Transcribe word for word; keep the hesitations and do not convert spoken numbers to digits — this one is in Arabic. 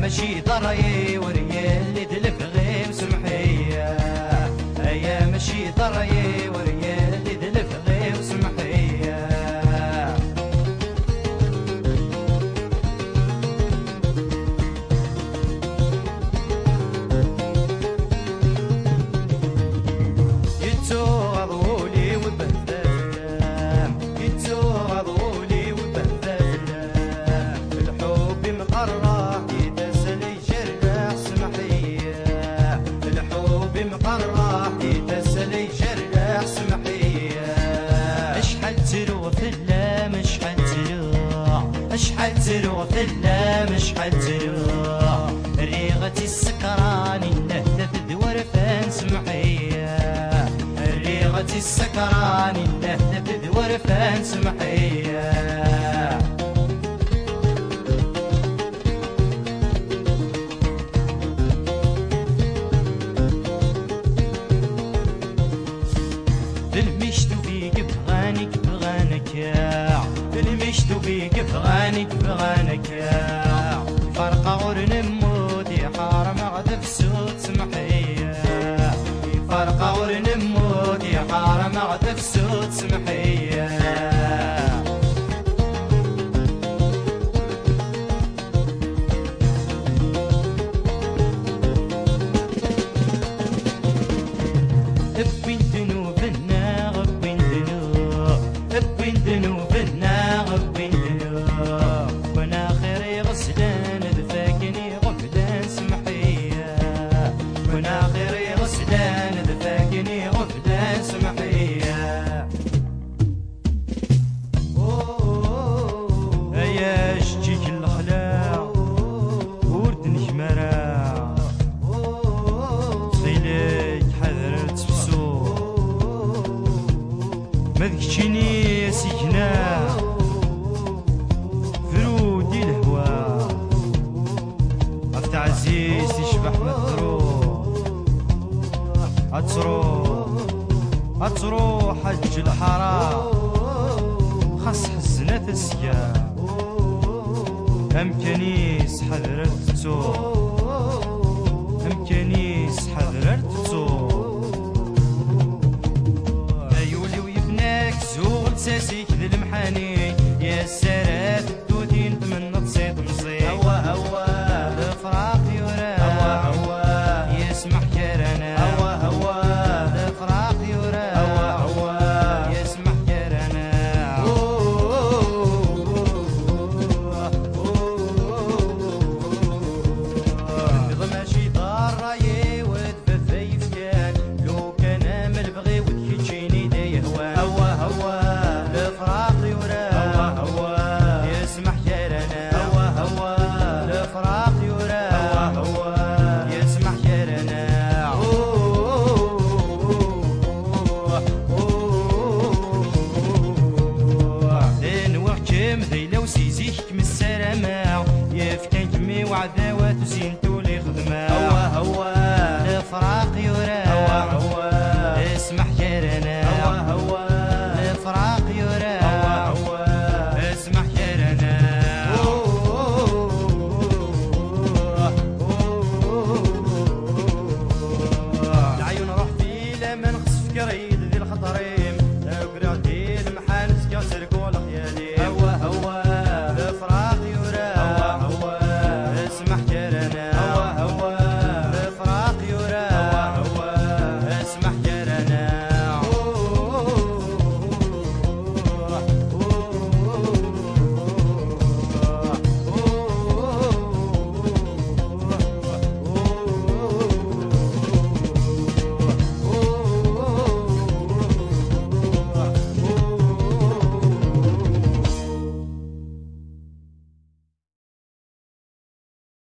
ماشي ضري وريال دلف غيم سمحية هيا ماشي ضري وريال دلف غيم سمحية يتو غضولي وبهذا يتو غضولي وبهذا الحب مقرح يتسلي جرح سمحية الحب مقرح يتسلي جرح سمحية اشحال تروى في اللام اشحال تروى اشحال تروى في اللام اشحال تروى ريغة السكران النهدة ذور فان سمحية ريغة السكران النهدة ذور فان سمحية المشتو بيك بغانك بغانك يا المشتو بيك بغانك بغانك يا فرقة غور نموت حارم غدف سوت سمحية فرقة غور نموت حارم غدف سوت سمحية ما ذكشيني سكنا فرودي الهوى عفت عزيز يشبح مذروح أتروح أتروح حج الحرام خاص حزنة تسيا أمكانيس حذرت تسوق أمكانيس حذرت تسوق زول ساسيك ذي المحاني يا السرات الدودين تمنى تصيد مصيد هوا هوا الفراق يورا هوا هوا يسمح كرنا هوا هوا الفراق يورا هوا هوا يسمح كرنا ماشي ضراي وتففيف كان لو كان امل بغي وتكيتشيني دا يهوان هوا هوا الفراق يورا هوا هوا يسمح كرنا هوا هوا الفراق يورا هوا هوا يسمح كرنا دين وحكم ذي لو سيزيك من السلامة يفكان كمي وعذاوات وزينتو لي خدمة هوا هوا الفراق